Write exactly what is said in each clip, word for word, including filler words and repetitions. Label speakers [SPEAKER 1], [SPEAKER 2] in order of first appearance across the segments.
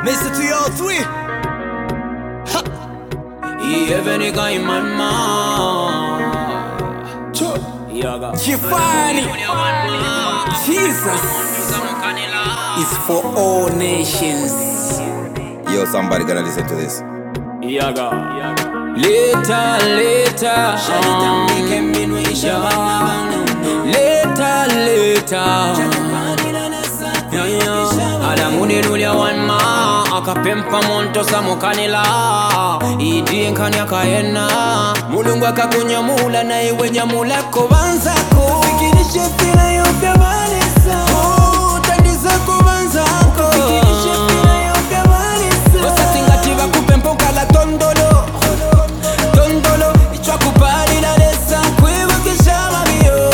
[SPEAKER 1] Mister three oh three.
[SPEAKER 2] Even the guy man man
[SPEAKER 1] Giovanni. Jesus is for all nations.
[SPEAKER 3] Yo, somebody gonna listen to this.
[SPEAKER 2] Yaga Later, later Later, later Yeah, yeah Alamuni nulia wanma akapempa monto samukanila Idi nkanya kaena Mulungu akakunyamula na iwe nyamula kubanzako Fikirishe fila yopya balisa Oh, tandiza kubanzako Fikirishe fila yopya balisa Osatingativa kupempo kala tondolo Tondolo, ichwa kupari na lesa Kuibukisha mabio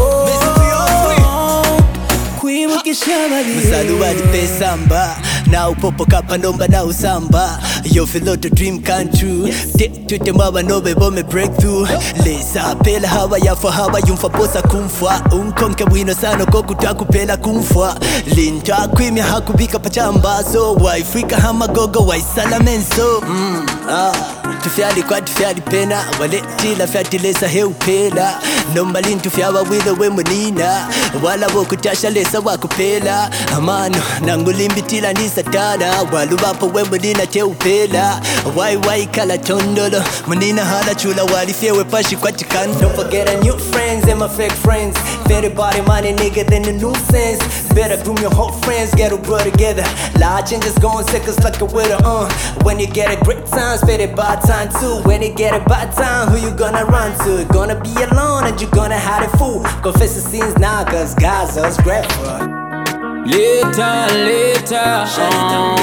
[SPEAKER 2] Kuibukisha mabio
[SPEAKER 1] Musadu wadi pesamba na upopo kapa nomba na usamba. Yo feel the dream come true. Tute mwa nobe bome breakthrough. Lesa pela hawa ya for hawa yumfa posa kumfwa. Unkonke wino sano koku taku pela kumfwa. Linta kwimi hakubika pachamba. So waifrika hama gogo waisala menso. Mm, ah. Tufiali kwa tufiali pena. Wale tila fiati lesa heu pela. Nomba lin tufiawa wile we munina. Wala wokutasha lesa wakupela. Amano nangulimbi tila nisa tada. Walu wapo we munina te upela. Wai wai kala tondolo. Munina hala chula wali fiewe pashi kwa chikando. Don't forget our new friends and my fake friends. Better body money nigga than the new sense. Better groom your whole friends, get a grow together. Large and just going seconds like a widow, uh. When you get a great time, spend it by time too. When you get a bad time, who you gonna run to? Gonna be alone and you gonna hide it fool. Confess the sins now, cause God's us grateful.
[SPEAKER 2] Later, later um,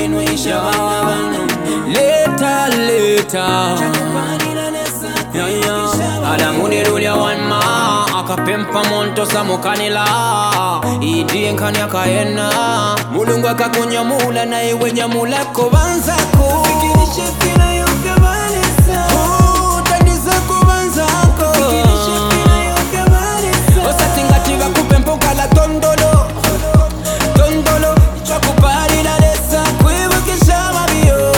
[SPEAKER 2] Later, later Yeah, yeah Alamuni rulia wanma akapempa monto samukanila Idi nkanya kaena Mulungu akakunyamula na iwe nyamula kubanzako Fikirishe fila yopya balisa Oh, tandiza kubanzako Fikirishe fila yopya balisa Osatingativa kupempo kala tondolo Tondolo, ichwa kupari na lesa Kuibukisha mabio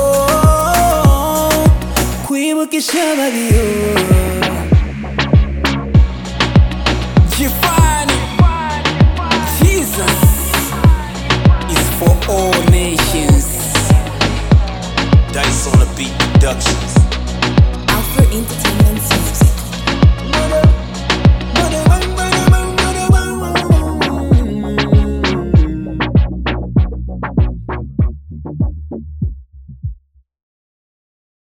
[SPEAKER 2] Kuibukisha mabio
[SPEAKER 1] Giovanni. Jesus is for all nations.
[SPEAKER 3] Dice on the Beat Productions.
[SPEAKER 4] Alpha Entertainment Music.